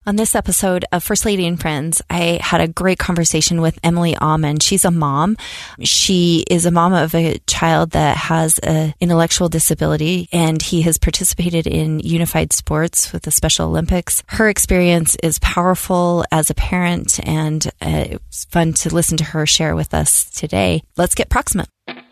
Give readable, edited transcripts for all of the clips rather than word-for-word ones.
On this episode of First Lady and Friends, I had a great conversation with Emily Aumann. She's a mom. She is a mom of a child that has an intellectual disability, and he has participated in unified sports with the Special Olympics. Her experience is powerful as a parent, and it was fun to listen to her share with us today. Let's get proximate.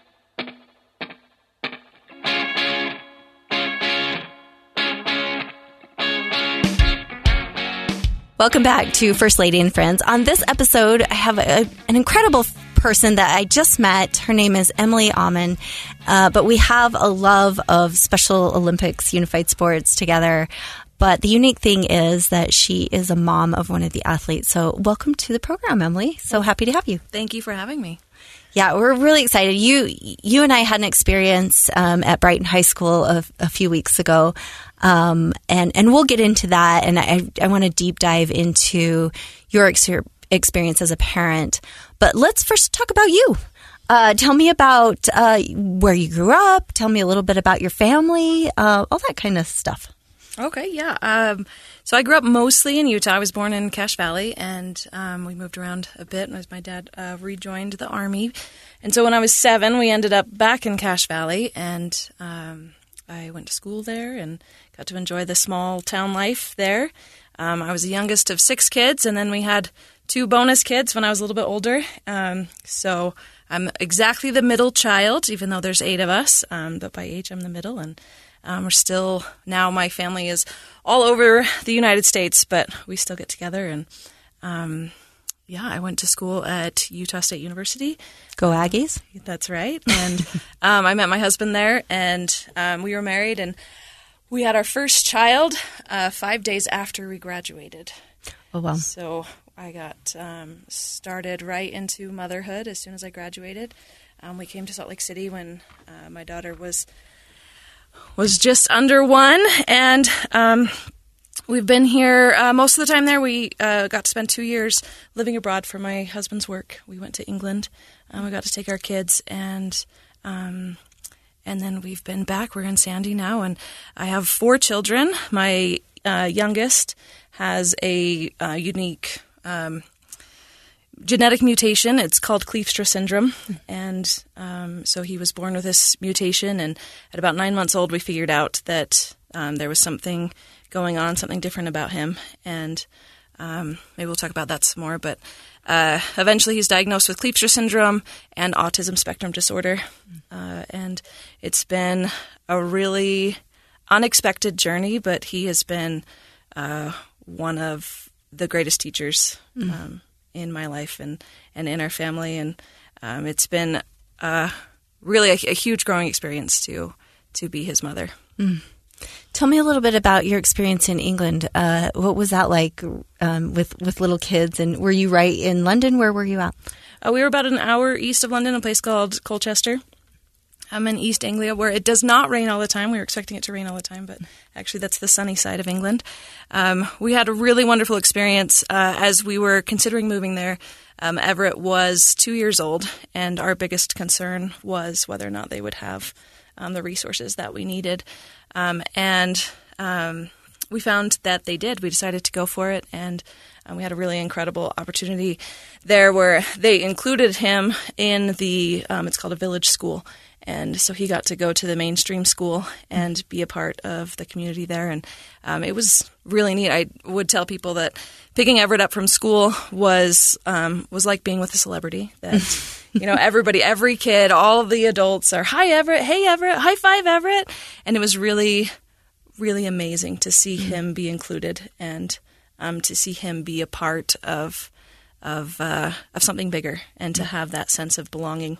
Welcome back to First Lady and Friends. On this episode, I have an incredible person that I just met. Her name is Emily Aumann, but we have a love of Special Olympics unified sports together. But the unique thing is that she is a mom of one of the athletes. So welcome to the program, Emily. So happy to have you. Thank you for having me. Yeah, we're really excited. You and I had an experience at Brighton High School a few weeks ago, and we'll get into that. And I want to deep dive into your experience as a parent. But let's first talk about you. Tell me about where you grew up. Tell me a little bit about your family, all that kind of stuff. Okay, yeah. So I grew up mostly in Utah. I was born in Cache Valley, and we moved around a bit as my dad rejoined the Army. And so when I was 7, we ended up back in Cache Valley, and I went to school there and got to enjoy the small town life there. I was the youngest of 6 kids, and then we had 2 bonus kids when I was a little bit older. So I'm exactly the middle child, even though there's 8 of us. But by age, I'm the middle, and we're still, now my family is all over the United States, but we still get together. And I went to school at Utah State University. Go Aggies. That's right. And I met my husband there, and we were married, and we had our first child 5 days after we graduated. Oh, wow. So I got started right into motherhood as soon as I graduated. We came to Salt Lake City when my daughter was just under 1, and we've been here most of the time there. We got to spend 2 years living abroad for my husband's work. We went to England. We got to take our kids, and then we've been back. We're in Sandy now, and I have 4 children. My youngest has a unique genetic mutation. It's called Kleefstra syndrome, and so he was born with this mutation, and at about 9 months old, we figured out that there was something going on, something different about him, and maybe we'll talk about that some more, but eventually he's diagnosed with Kleefstra syndrome and autism spectrum disorder, and it's been a really unexpected journey, but he has been one of the greatest teachers in my life and in our family, and it's been really a huge growing experience to be his mother. Tell me a little bit about your experience in England. What was that like with little kids, and were you right in London? Where were you at? We were about an hour east of London, a place called Colchester. I'm in East Anglia, where it does not rain all the time. We were expecting it to rain all the time, but actually that's the sunny side of England. We had a really wonderful experience as we were considering moving there. Everett was 2 years old, and our biggest concern was whether or not they would have the resources that we needed. And we found that they did. We decided to go for it, and we had a really incredible opportunity there where they included him in the, it's called a village school. And so he got to go to the mainstream school and be a part of the community there. And it was really neat. I would tell people that picking Everett up from school was like being with a celebrity. That, everybody, every kid, all of the adults are, "Hi, Everett. Hey, Everett. High five, Everett." And it was really, really amazing to see him be included and to see him be a part of something bigger and to have that sense of belonging.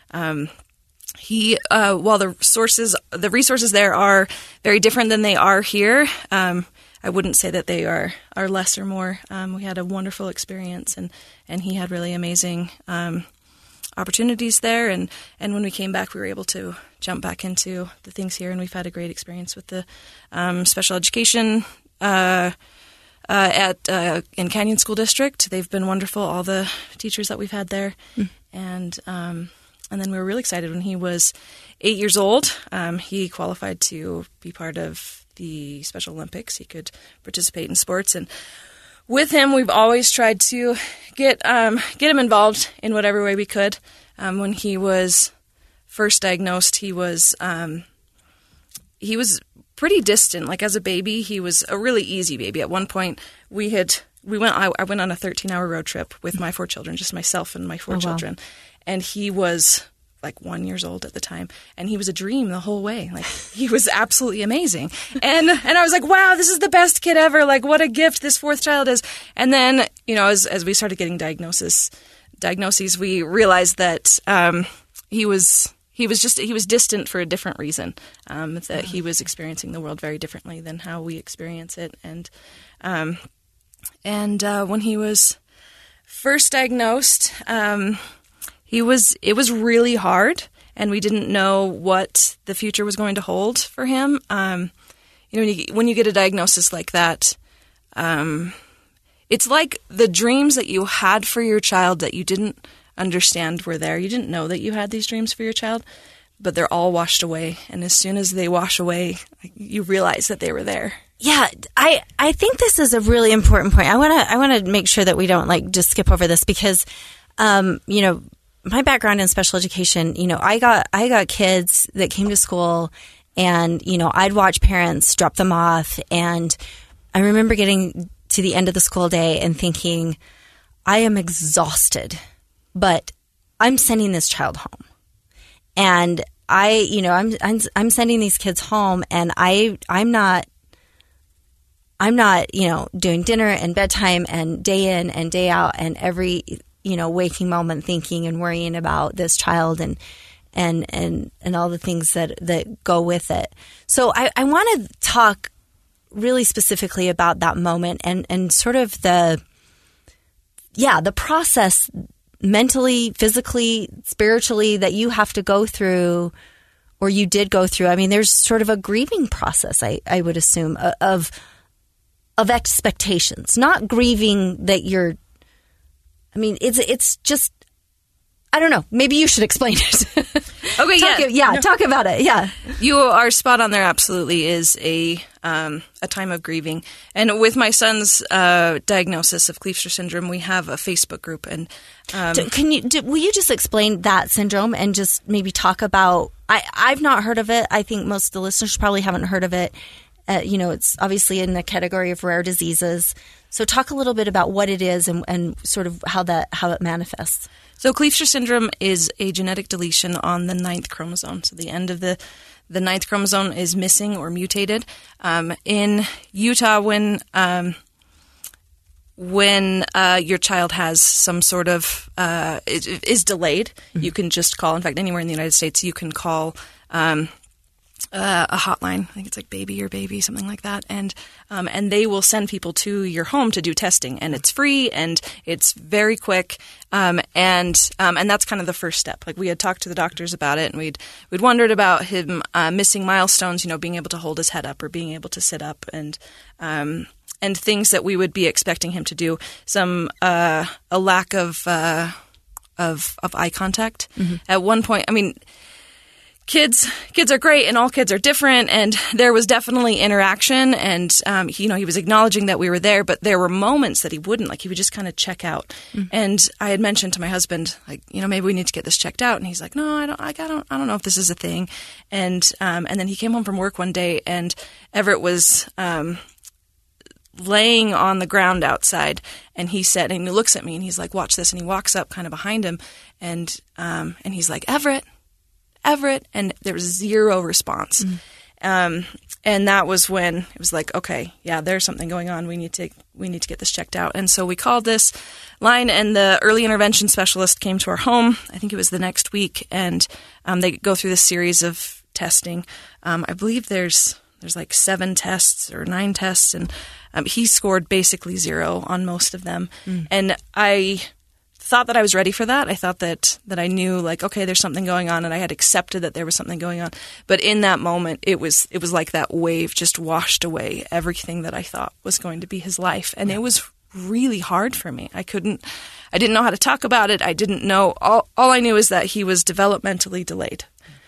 He, while the resources there are very different than they are here, I wouldn't say that they are less or more. We had a wonderful experience, and he had really amazing opportunities there. And when we came back, we were able to jump back into the things here, and we've had a great experience with the special education in Canyon School District. They've been wonderful, all the teachers that we've had there. And then we were really excited when he was 8 years old. He qualified to be part of the Special Olympics. He could participate in sports. And with him, we've always tried to get him involved in whatever way we could. When he was first diagnosed, he was pretty distant. Like as a baby, he was a really easy baby. At one point, I went on a 13-hour road trip with my 4 children, just myself and my 4 children, and he was like 1 year old at the time, and he was a dream the whole way. Like he was absolutely amazing, and I was like, wow, this is the best kid ever. Like what a gift this 4th child is. And then as we started getting diagnoses, we realized that he was distant for a different reason. That he was experiencing the world very differently than how we experience it, and when he was first diagnosed, it was really hard, and we didn't know what the future was going to hold for him. When you get a diagnosis like that, it's like the dreams that you had for your child that you didn't understand were there. You didn't know that you had these dreams for your child, but they're all washed away. And as soon as they wash away, you realize that they were there. Yeah, I think this is a really important point. I want to make sure that we don't just skip over this because, my background in special education, I got kids that came to school and, I'd watch parents drop them off. And I remember getting to the end of the school day and thinking, I am exhausted, but I'm sending this child home. And I'm sending these kids home, and I'm not doing dinner and bedtime and day in and day out and every waking moment thinking and worrying about this child and all the things that go with it. So I want to talk really specifically about that moment and sort of the process mentally, physically, spiritually that you have to go through, or you did go through. I mean, there's sort of a grieving process, I would assume, of expectations, not grieving that you're. I mean, it's just, I don't know. Maybe you should explain it. Okay, talk about it. Yeah, you are spot on. There absolutely is a time of grieving, and with my son's diagnosis of Kleefstra syndrome, we have a Facebook group. And will you just explain that syndrome and just maybe talk about? I've not heard of it. I think most of the listeners probably haven't heard of it. It's obviously in the category of rare diseases. So talk a little bit about what it is and sort of how it manifests. So Kleefstra syndrome is a genetic deletion on the 9th chromosome. So the end of the 9th chromosome is missing or mutated. In Utah, when your child has some sort of is delayed, you can just call. In fact, anywhere in the United States, you can call a hotline. I think it's like Baby or Baby, something like that, and they will send people to your home to do testing, and it's free and it's very quick, and that's kind of the first step. Like we had talked to the doctors about it, and we'd wondered about him missing milestones, being able to hold his head up or being able to sit up, and things that we would be expecting him to do. Some a lack of eye contact. Mm-hmm. At one point, I mean. Kids are great, and all kids are different, and there was definitely interaction, and he was acknowledging that we were there, but there were moments that he wouldn't, like he would just kind of check out. Mm-hmm. And I had mentioned to my husband, like, maybe we need to get this checked out, and he's like, no, I don't know if this is a thing. And then he came home from work one day, and Everett was laying on the ground outside, and he said, and he looks at me, and he's like, watch this, and he walks up kind of behind him, and he's like, Everett, and there was zero response. Mm. And that was when it was like, okay, yeah, there's something going on. We need to get this checked out. And so we called this line, and the early intervention specialist came to our home. I think it was the next week, and they go through this series of testing. I believe there's like 7 tests or 9 tests, and he scored basically 0 on most of them. Mm. And I thought that I was ready for that. I thought that I knew, like, okay, there's something going on, and I had accepted that there was something going on. But in that moment, it was like that wave just washed away everything that I thought was going to be his life, and it was really hard for me. I didn't know how to talk about it. I didn't know. All I knew is that he was developmentally delayed.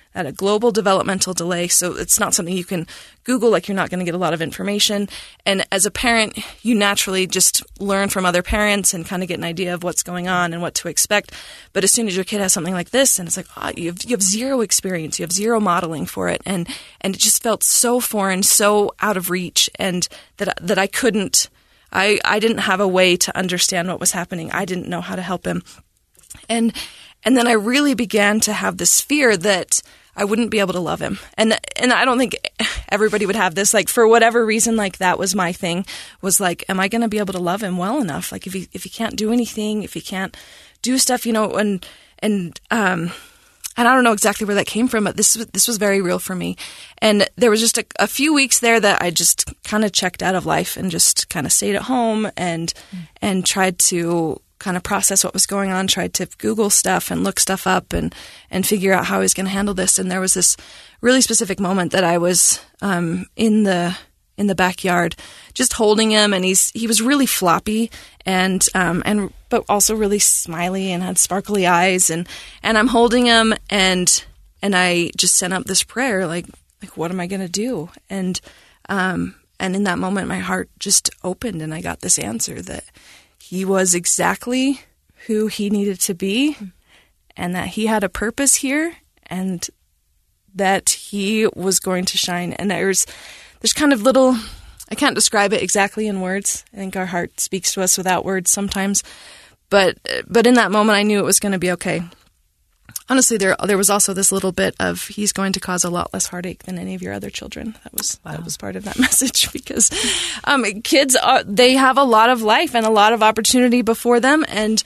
a global developmental delay. So it's not something you can Google, like you're not going to get a lot of information. And as a parent, you naturally just learn from other parents and kind of get an idea of what's going on and what to expect. But as soon as your kid has something like this, and it's like, you have zero experience, you have zero modeling for it. And it just felt so foreign, so out of reach, and that I couldn't, I didn't have a way to understand what was happening. I didn't know how to help him. And then I really began to have this fear that I wouldn't be able to love him. And I don't think everybody would have this. Like, for whatever reason, like, that was my thing, was like, am I going to be able to love him well enough? Like, if he can't do anything, if he can't do stuff, and I don't know exactly where that came from, but this was very real for me. And there was just a few weeks there that I just kind of checked out of life and just kind of stayed at home and tried to kind of process what was going on, tried to Google stuff and look stuff up and figure out how I was going to handle this. And there was this really specific moment that I was in the backyard just holding him, and he was really floppy and but also really smiley and had sparkly eyes, and I'm holding him and I just sent up this prayer like what am I going to do? And in that moment my heart just opened, and I got this answer that he was exactly who he needed to be, and that he had a purpose here, and that he was going to shine. And there's kind of little, I can't describe it exactly in words. I think our heart speaks to us without words sometimes. But in that moment, I knew it was going to be okay. Honestly, there was also this little bit of, he's going to cause a lot less heartache than any of your other children. That was part of that message, because kids they have a lot of life and a lot of opportunity before them, and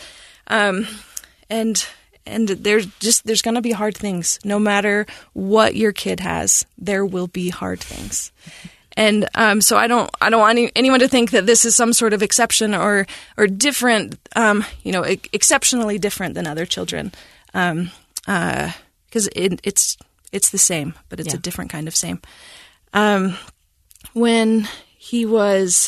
there's going to be hard things. No matter what your kid has, there will be hard things. And so I don't want anyone to think that this is some sort of exception or different, exceptionally different than other children. Because it's the same, but it's a different kind of same. When he was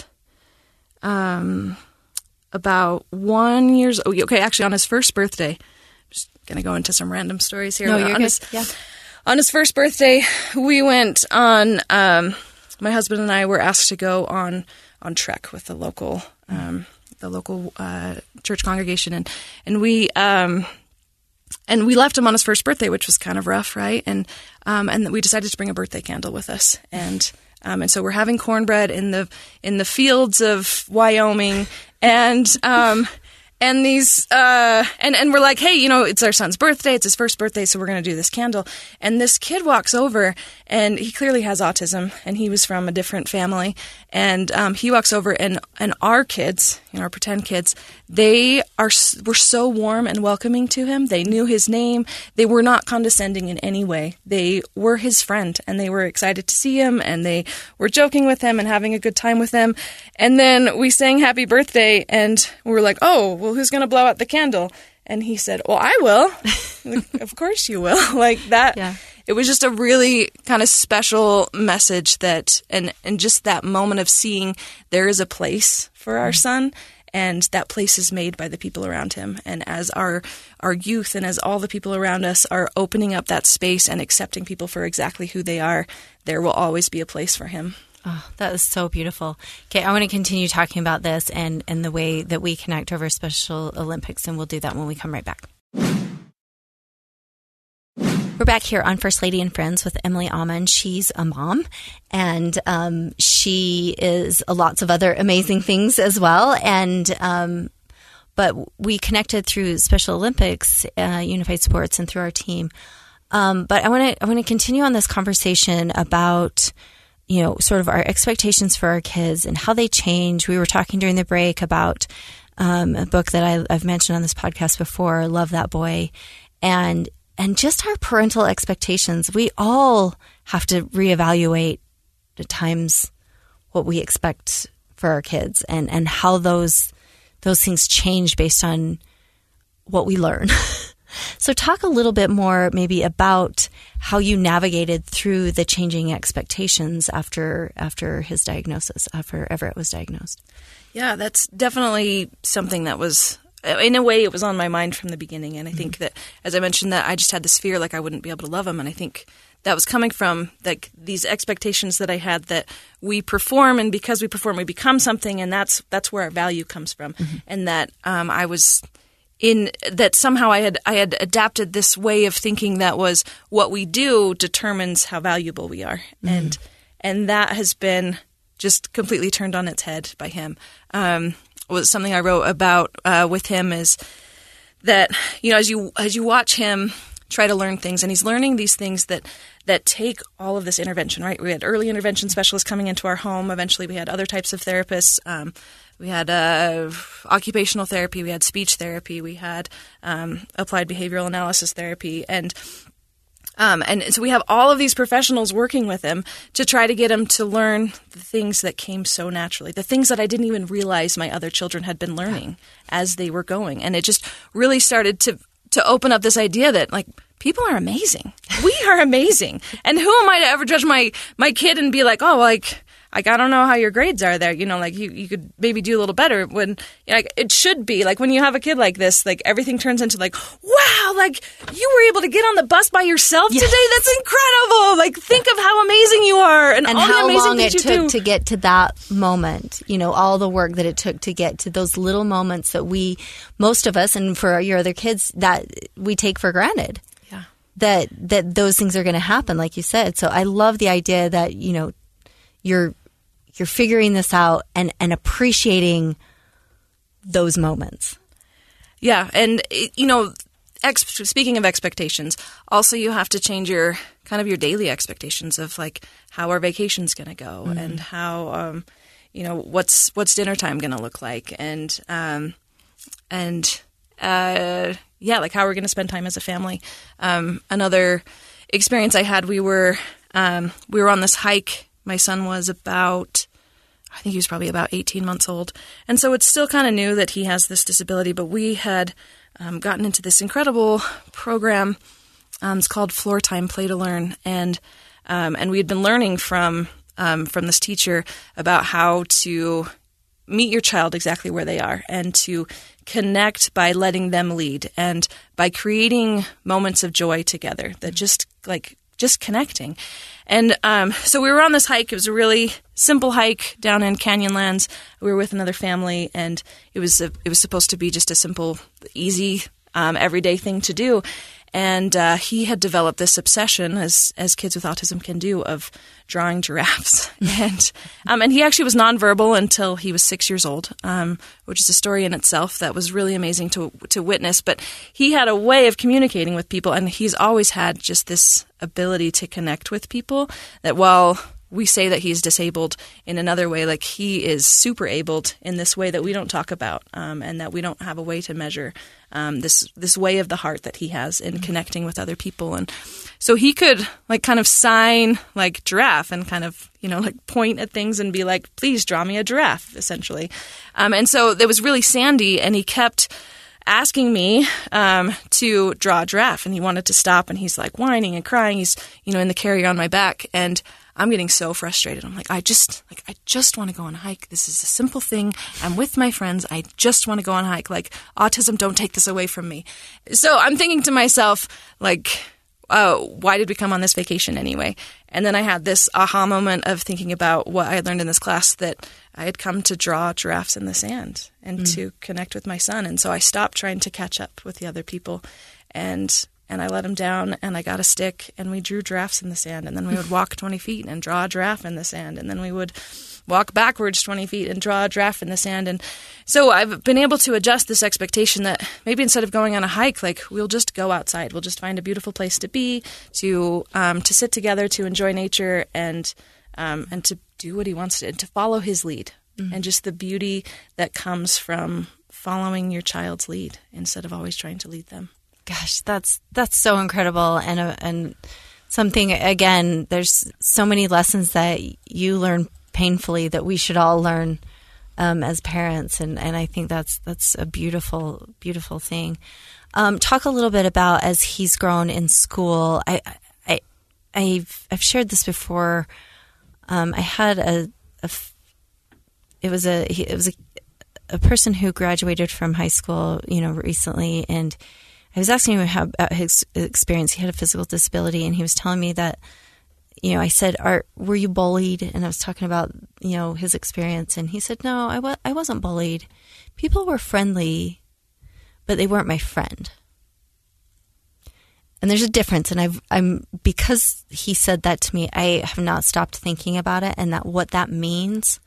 about 1 year old, actually on his first birthday, I'm just going to go into some random stories here. No, you're good. On his first birthday, we went on, my husband and I were asked to go on trek with the local church congregation, and we left him on his first birthday, which was kind of rough, right? And we decided to bring a birthday candle with us, and so we're having cornbread in the fields of Wyoming, and these and we're like, hey, it's our son's birthday, it's his first birthday, so we're going to do this candle. And this kid walks over, and he clearly has autism, and he was from a different family, and he walks over, and our kids, our pretend kids, were so warm and welcoming to him. They knew his name. They were not condescending in any way. They were his friend, and they were excited to see him, and they were joking with him and having a good time with him. And then we sang happy birthday, and we were like, oh, well, who's going to blow out the candle? And he said, well, I will. Like, of course you will. Like that. Yeah. It was just a really kind of special message that, and just that moment of seeing there is a place for our son, and that place is made by the people around him. And as our youth and as all the people around us are opening up that space and accepting people for exactly who they are, there will always be a place for him. Oh, that is so beautiful. Okay, I want to continue talking about this and the way that we connect over Special Olympics, and we'll do that when we come right back. We're back here on First Lady and Friends with Emily Amon. She's a mom, and she is lots of other amazing things as well. And but we connected through Special Olympics, Unified Sports, and through our team. But I want to continue on this conversation about sort of our expectations for our kids and how they change. We were talking during the break about a book that I've mentioned on this podcast before, Love That Boy, and just our parental expectations. We all have to reevaluate at times what we expect for our kids and how those things change based on what we learn. So talk a little bit more maybe about how you navigated through the changing expectations after his diagnosis, after Everett was diagnosed. Yeah, that's definitely something that was in a way, it was on my mind from the beginning. And I think that, as I mentioned, that I just had this fear like I wouldn't be able to love him. And I think that was coming from like these expectations that I had that we perform, and because we perform, we become something, and that's where our value comes from. And that I was in that somehow I had adapted this way of thinking that was what we do determines how valuable we are, and that has been just completely turned on its head by him. Was something I wrote about with him is that, you know, as you watch him try to learn things, and he's learning these things that take all of this intervention, right? We had early intervention specialists coming into our home. Eventually we had other types of therapists. We had occupational therapy. We had speech therapy. We had applied behavioral analysis therapy. And so we have all of these professionals working with him to try to get him to learn the things that came so naturally, the things that I didn't even realize my other children had been learning as they were going. And it just really started to open up this idea that, like, people are amazing. We are amazing. And who am I to ever judge my kid and be like, oh, like I don't know how your grades are there. You know, like you could maybe do a little better when, like, it should be like when you have a kid like this, like everything turns into like, wow, like you were able to get on the bus by yourself today. That's incredible. Like, think of how amazing you are and all how the amazing long things it you took do. to get to that moment, you know, all the work that it took to get to those little moments that most of us, and for your other kids, that we take for granted. Yeah. That those things are going to happen, like you said. So I love the idea that, you know, you're figuring this out and appreciating those moments. Yeah. And, you know, speaking of expectations, also you have to change your daily expectations of like how our vacation's going to go and how, you know, what's dinner time going to look like and like how we're going to spend time as a family. Another experience I had, we were on this hike. My son was I think he was probably about 18 months old. And so it's still kind of new that he has this disability, but we had gotten into this incredible program. It's called Floor Time Play to Learn. And we had been learning from this teacher about how to meet your child exactly where they are and to connect by letting them lead and by creating moments of joy together that just connecting. And so we were on this hike. It was a really simple hike down in Canyonlands. We were with another family, and it was supposed to be just a simple, easy, everyday thing to do. And he had developed this obsession, as kids with autism can do, of drawing giraffes. And he actually was nonverbal until he was 6 years old, which is a story in itself that was really amazing to witness. But he had a way of communicating with people, and he's always had just this ability to connect with people that while we say that he's disabled in another way, like he is super abled in this way that we don't talk about, and that we don't have a way to measure this way of the heart that he has in connecting with other people. And so he could like kind of sign like giraffe and kind of, you know, like point at things and be like, please draw me a giraffe, essentially. And so it was really sandy, and he kept asking me to draw a giraffe, and he wanted to stop, and he's like whining and crying. He's, you know, in the carrier on my back, and I'm getting so frustrated. I'm like, I just want to go on a hike. This is a simple thing. I'm with my friends. I just want to go on a hike. Like, autism, don't take this away from me. So I'm thinking to myself, like, why did we come on this vacation anyway? And then I had this aha moment of thinking about what I had learned in this class, that I had come to draw giraffes in the sand and to connect with my son. And so I stopped trying to catch up with the other people, and I let him down, and I got a stick, and we drew giraffes in the sand. And then we would walk 20 feet and draw a giraffe in the sand. And then we would walk backwards 20 feet and draw a giraffe in the sand. And so I've been able to adjust this expectation that maybe instead of going on a hike, like, we'll just go outside. We'll just find a beautiful place to be, to sit together, to enjoy nature, and to do what he wants to follow his lead. And just the beauty that comes from following your child's lead instead of always trying to lead them. Gosh, that's so incredible, and something, again, there's so many lessons that you learn painfully that we should all learn as parents, and I think that's a beautiful, beautiful thing. Talk a little bit about, as he's grown in school. I've shared this before. I had it was a person who graduated from high school, recently, and I was asking him about his experience. He had a physical disability, and he was telling me that, I said, were you bullied? And I was talking about, his experience, and he said, no, I wasn't bullied. People were friendly, but they weren't my friend. And there's a difference, and because he said that to me, I have not stopped thinking about it, and that what that means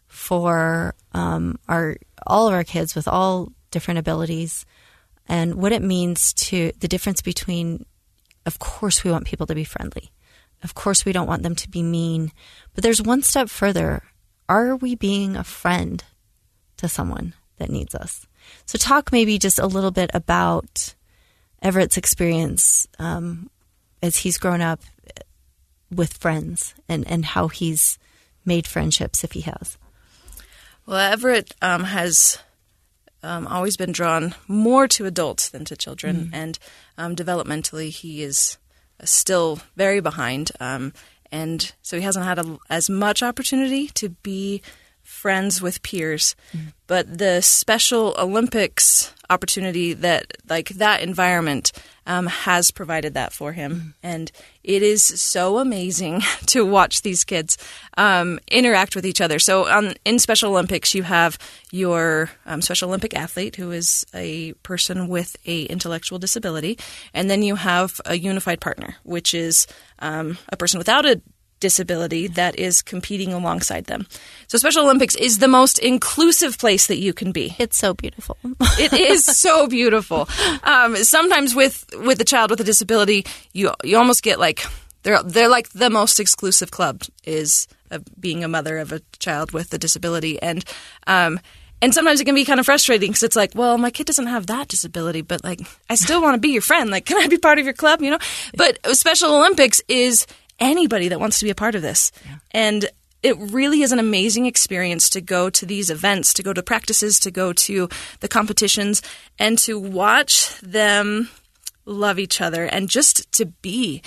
for all of our kids with all different abilities, and what it means to the difference between, of course, we want people to be friendly. Of course, we don't want them to be mean. But there's one step further. Are we being a friend to someone that needs us? So talk maybe just a little bit about Everett's experience as he's grown up with friends and how he's made friendships, if he has. Well, Everett has always been drawn more to adults than to children, and developmentally he is still very behind, and so he hasn't had as much opportunity to be friends with peers. But the Special Olympics opportunity that environment has provided that for him, and it is so amazing to watch these kids interact with each other. So in Special Olympics, you have your Special Olympic athlete, who is a person with a intellectual disability, and then you have a unified partner, which is a person without a disability that is competing alongside them. So Special Olympics is the most inclusive place that you can be. It's so beautiful. It is so beautiful. Sometimes with a child with a disability, you almost get like they're like the most exclusive club is being a mother of a child with a disability, and sometimes it can be kind of frustrating because it's like, well, my kid doesn't have that disability, but like I still want to be your friend. Like, can I be part of your club? But Special Olympics is anybody that wants to be a part of this. Yeah. And it really is an amazing experience to go to these events, to go to practices, to go to the competitions, and to watch them love each other and just to be.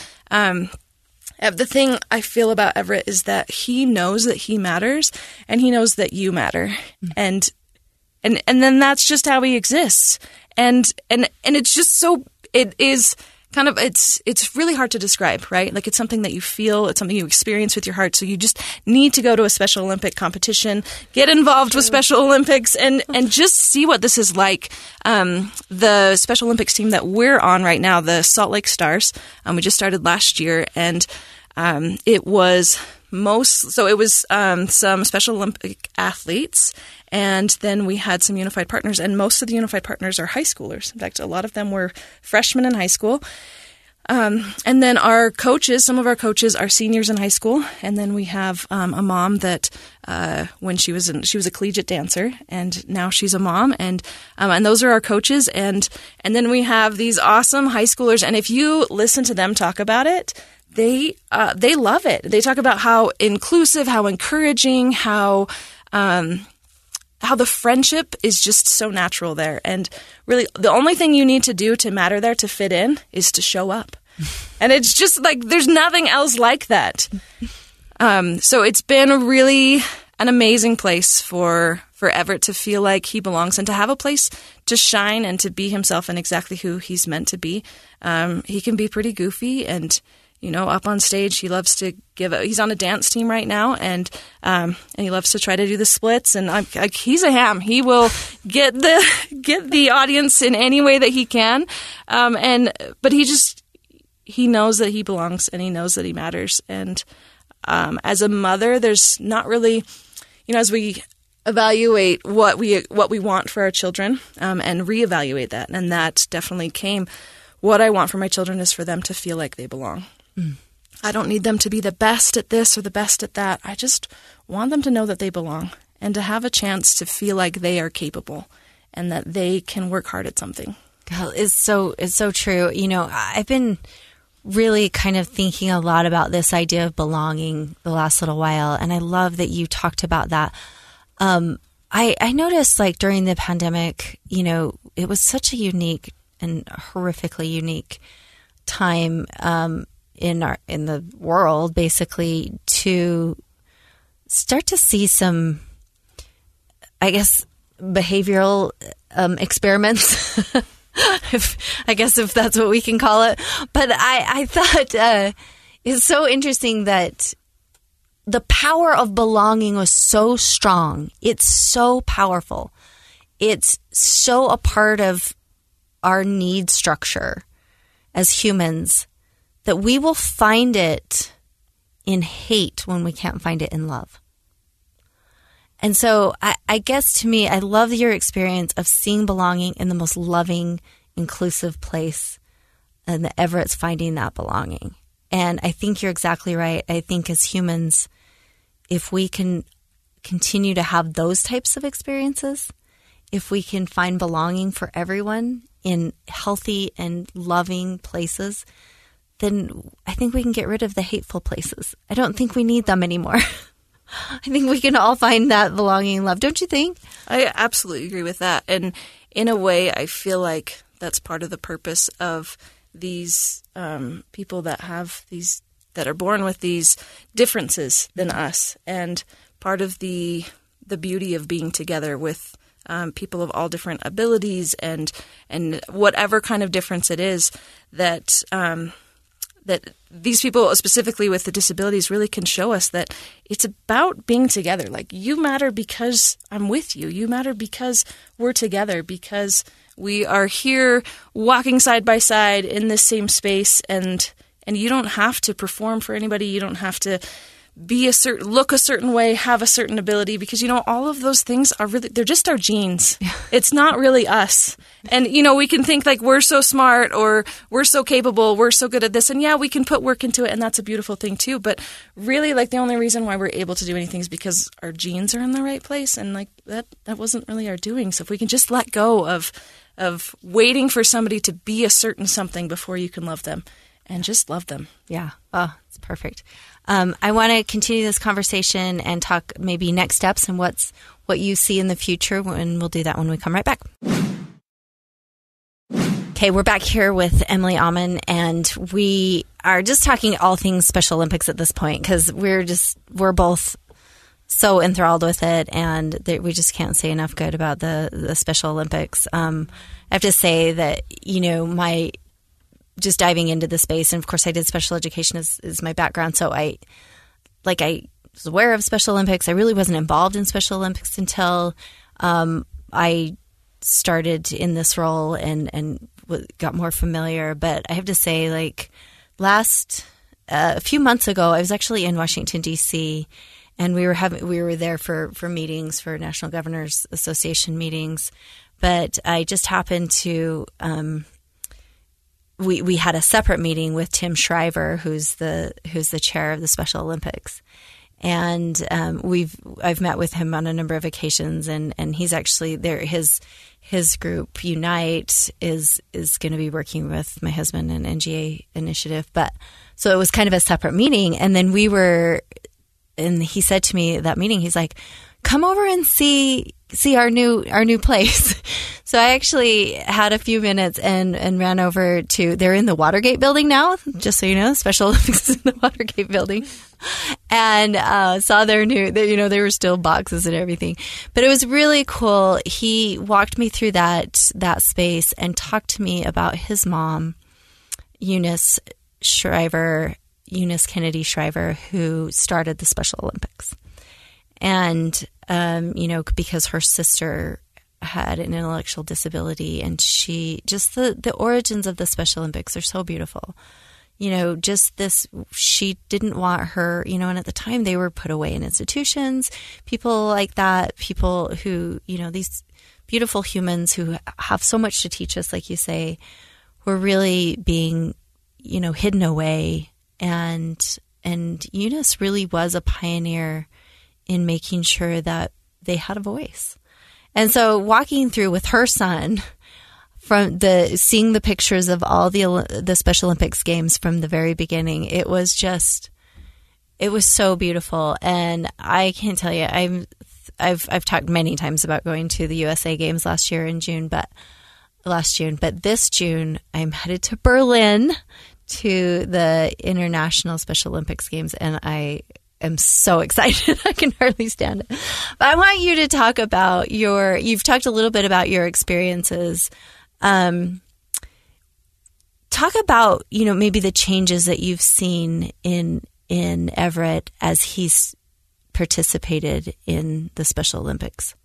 The thing I feel about Everett is that he knows that he matters, and he knows that you matter. And then that's just how he exists. And it's just so, it is kind of, it's really hard to describe, right? Like it's something that you feel, it's something you experience with your heart. So you just need to go to a Special Olympic competition, get involved with Special Olympics, and just see what this is like. The Special Olympics team that we're on right now, the Salt Lake Stars, we just started last year, and it was some Special Olympic athletes, and then we had some unified partners, and most of the unified partners are high schoolers. In fact, a lot of them were freshmen in high school. And then our coaches, some of our coaches are seniors in high school, and then we have a mom that when she was a collegiate dancer, and now she's a mom, and those are our coaches, and then we have these awesome high schoolers, and if you listen to them talk about it, they love it. They talk about how inclusive, how encouraging, how the friendship is just so natural there. And really, the only thing you need to do to matter there, to fit in, is to show up. And it's just like, there's nothing else like that. So it's been really an amazing place for Everett to feel like he belongs and to have a place to shine and to be himself and exactly who he's meant to be. He can be pretty goofy, and up on stage, he loves to he's on a dance team right now, and he loves to try to do the splits, and he's a ham. He will get the audience in any way that he can, but he knows that he belongs, and he knows that he matters. And as a mother, there's not really, as we evaluate what we want for our children, and reevaluate that, and that definitely came. What I want for my children is for them to feel like they belong. I don't need them to be the best at this or the best at that. I just want them to know that they belong and to have a chance to feel like they are capable and that they can work hard at something. God, it's so true. I've been really kind of thinking a lot about this idea of belonging the last little while, and I love that you talked about that. I noticed, like, during the pandemic, it was such a unique and horrifically unique time in the world, basically, to start to see some, I guess, behavioral experiments, if that's what we can call it. But I thought it's so interesting that the power of belonging was so strong. It's so powerful. It's so a part of our need structure as humans that we will find it in hate when we can't find it in love. And so I guess to me, I love your experience of seeing belonging in the most loving, inclusive place and that Everett's finding that belonging. And I think you're exactly right. I think as humans, if we can continue to have those types of experiences, if we can find belonging for everyone in healthy and loving places, then I think we can get rid of the hateful places. I don't think we need them anymore. I think we can all find that belonging and love. Don't you think? I absolutely agree with that. And in a way, I feel like that's part of the purpose of these people that are born with these differences than us. And part of the beauty of being together with people of all different abilities and whatever kind of difference it is, that these people, specifically with the disabilities, really can show us that it's about being together. Like, you matter because I'm with you. You matter because we're together, because we are here walking side by side in this same space, and you don't have to perform for anybody. You don't have to look a certain way, have a certain ability, because, all of those things are really, they're just our genes. It's not really us. And, we can think like we're so smart or we're so capable, we're so good at this. And yeah, we can put work into it, and that's a beautiful thing too. But really, like, the only reason why we're able to do anything is because our genes are in the right place. And like that wasn't really our doing. So if we can just let go of waiting for somebody to be a certain something before you can love them, and just love them. Yeah. Oh, it's perfect. I want to continue this conversation and talk maybe next steps and what you see in the future, and we'll do that when we come right back. Okay, we're back here with Emily Ammann, and we are just talking all things Special Olympics at this point, because we're both so enthralled with it, and we just can't say enough good about the Special Olympics. I have to say that, my just diving into the space, and of course I did special education is my background, so I was aware of Special Olympics. I really wasn't involved in Special Olympics until I started in this role and got more familiar. But I have to say, like, a few months ago, I was actually in Washington, D.C., and we were there for meetings, for National Governors Association meetings. But I just happened to we had a separate meeting with Tim Shriver, who's the chair of the Special Olympics, and I've met with him on a number of occasions, and he's actually there. His group Unite is going to be working with my husband and NGA initiative, but so it was kind of a separate meeting, and then and he said to me at that meeting, he's like, "Come over and see our new place." So I actually had a few minutes and ran over to, they're in the Watergate building now, just so you know, Special Olympics is in the Watergate building, and saw their new, there were still boxes and everything, but it was really cool. He walked me through that space and talked to me about his mom, Eunice Kennedy Shriver, who started the Special Olympics. And, because her sister had an intellectual disability, and the origins of the Special Olympics are so beautiful. She didn't want her, and at the time they were put away in institutions, people like that, people who, these beautiful humans who have so much to teach us, like you say, were really being, hidden away. And Eunice really was a pioneer in making sure that they had a voice. And so walking through with her son, seeing the pictures of all the Special Olympics games from the very beginning, it was so beautiful. And I can't tell you, I've talked many times about going to the USA Games last June, but this June I'm headed to Berlin to the International Special Olympics Games, and I am so excited. I can hardly stand it. But I want you to talk about you've talked a little bit about your experiences. Talk about, maybe the changes that you've seen in Everett as he's participated in the Special Olympics.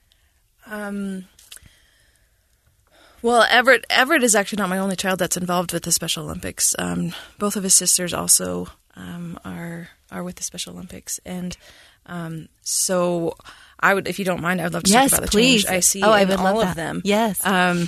Well, Everett is actually not my only child that's involved with the Special Olympics. Both of his sisters also are with the Special Olympics, and so I would, if you don't mind, I would love to talk about the change I see in all of them. Yes.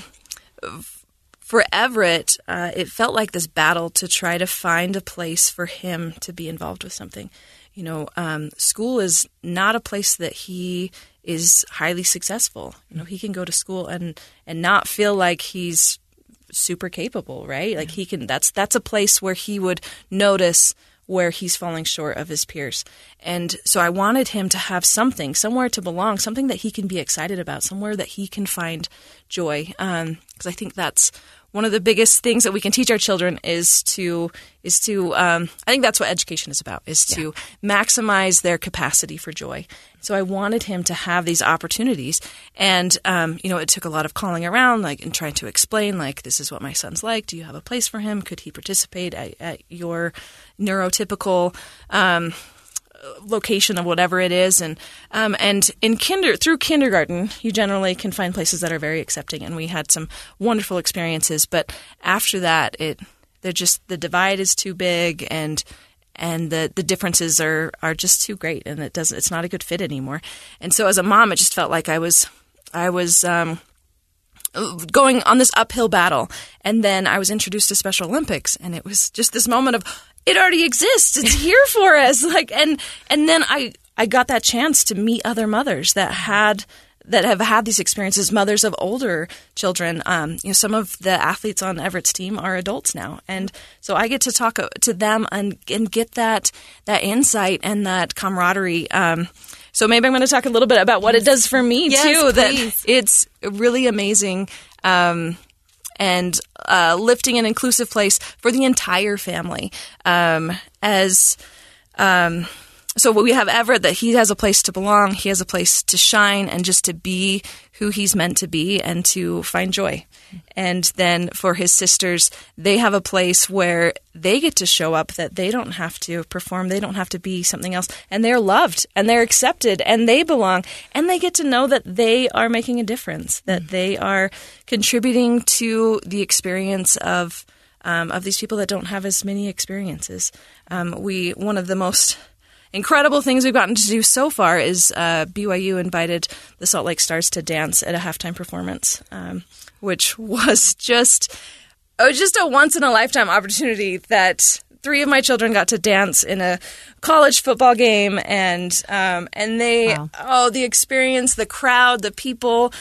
For Everett, it felt like this battle to try to find a place for him to be involved with something. School is not a place that he is highly successful. He can go to school and not feel like he's super capable, right? Like he can. That's a place where he would notice where he's falling short of his peers. And so I wanted him to have something, somewhere to belong, something that he can be excited about, somewhere that he can find joy. Because I think that's one of the biggest things that we can teach our children is to I think that's what education is about, is to maximize their capacity for joy. So I wanted him to have these opportunities. And, it took a lot of calling around, and trying to explain, this is what my son's like. Do you have a place for him? Could he participate at your neurotypical location of whatever it is, and in through kindergarten, you generally can find places that are very accepting, and we had some wonderful experiences. But after that, the divide is too big, and the differences are just too great, and it's not a good fit anymore. And so as a mom, it just felt like I was going on this uphill battle, and then I was introduced to Special Olympics, and it was just this moment of, it already exists. It's here for us. And then I got that chance to meet other mothers that have had these experiences, mothers of older children. Some of the athletes on Everett's team are adults now. And so I get to talk to them and get that insight and that camaraderie. So maybe I'm going to talk a little bit about what it does for me, too. Please. That it's really amazing. And lifting an inclusive place for the entire family. So we have Everett, that he has a place to belong, he has a place to shine, and just to be who he's meant to be and to find joy. And then for his sisters, they have a place where they get to show up, that they don't have to perform, they don't have to be something else, and they're loved, and they're accepted, and they belong, and they get to know that they are making a difference, that they are contributing to the experience of these people that don't have as many experiences. One of the most incredible things we've gotten to do so far is BYU invited the Salt Lake Stars to dance at a halftime performance, which was just a once-in-a-lifetime opportunity that 3 of my children got to dance in a college football game, and they, wow. The experience, the crowd, the people,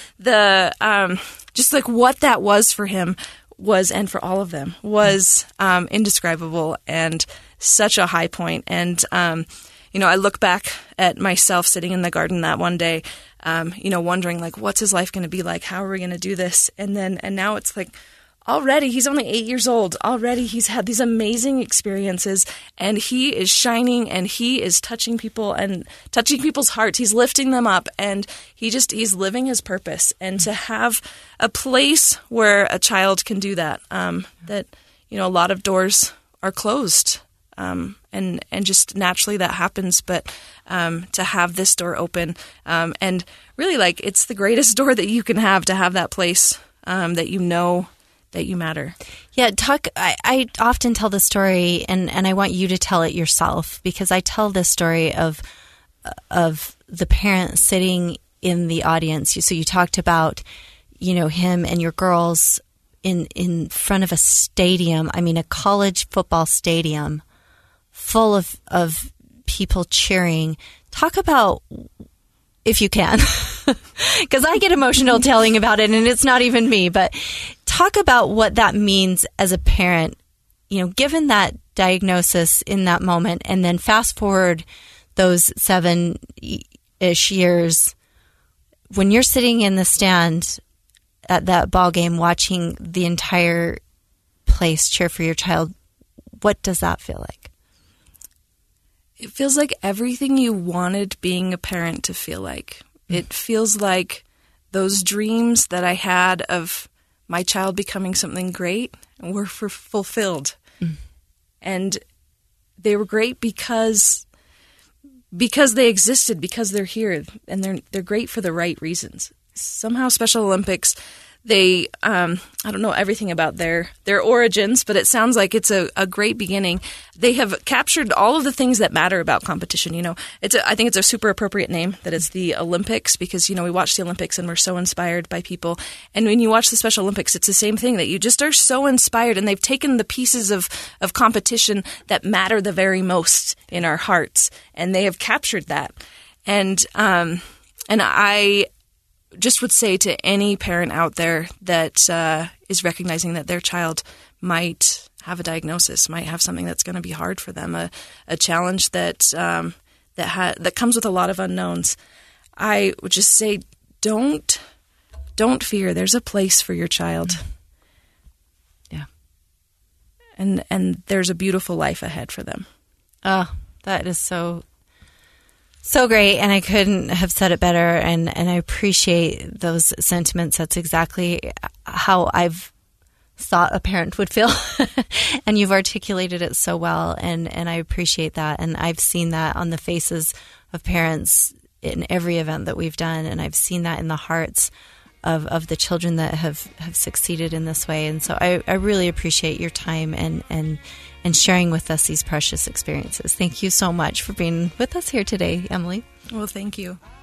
just what that was for him was, and for all of them, was indescribable and such a high point. And I look back at myself sitting in the garden that one day, wondering what's his life going to be like? How are we going to do this? And now it's already he's only 8 years old. Already he's had these amazing experiences, and he is shining, and he is touching people and touching people's hearts. He's lifting them up, and he's living his purpose. And to have a place where a child can do that, that a lot of doors are closed. And just naturally that happens, but to have this door open, and really it's the greatest door that you can have, to have that place that that you matter. Yeah, I often tell the story, and I want you to tell it yourself, because I tell this story of the parent sitting in the audience. So you talked about him and your girls in front of a stadium. I mean, a college football stadium, full of people cheering. Talk about, if you can, because I get emotional telling about it, and it's not even me, but talk about what that means as a parent, given that diagnosis in that moment, and then fast forward those 7-ish years, when you're sitting in the stand at that ball game watching the entire place cheer for your child, what does that feel like? It feels like everything you wanted being a parent to feel like. It feels like those dreams that I had of my child becoming something great were fulfilled. And they were great because they existed, because they're here, and they're great for the right reasons. Somehow Special Olympics, they, I don't know everything about their origins, but it sounds like it's a great beginning. They have captured all of the things that matter about competition. You know, I think it's a super appropriate name that it's the Olympics, because, you know, we watch the Olympics and we're so inspired by people. And when you watch the Special Olympics, it's the same thing, that you just are so inspired, and they've taken the pieces of competition that matter the very most in our hearts, and they have captured that. And I just would say to any parent out there that is recognizing that their child might have a diagnosis, might have something that's going to be hard for them, a challenge that comes with a lot of unknowns, I would just say, don't fear. There's a place for your child. Yeah. And there's a beautiful life ahead for them. Oh, that is so great, and I couldn't have said it better, and I appreciate those sentiments. That's exactly how I've thought a parent would feel, and you've articulated it so well, and I appreciate that, and I've seen that on the faces of parents in every event that we've done, and I've seen that in the hearts of the children that have succeeded in this way, and so I really appreciate your time and sharing with us these precious experiences. Thank you so much for being with us here today, Emily. Well, thank you.